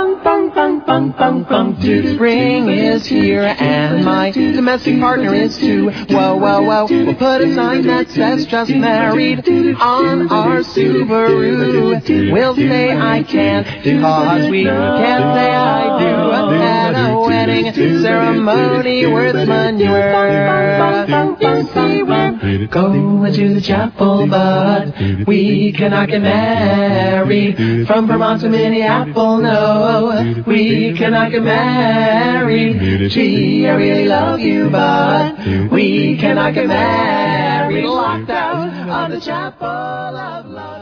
Spring is here and my domestic partner is too. Whoa, whoa, whoa. We'll put a sign that says just married on our Subaru. We'll say I can't because we can't say I do at a wedding ceremony worth manure. You see, we're going to the chapel, but we cannot get married. From Vermont to Minneapolis, no, we cannot get married. Gee, I really love you, but we cannot get married. Locked out of the chapel of love.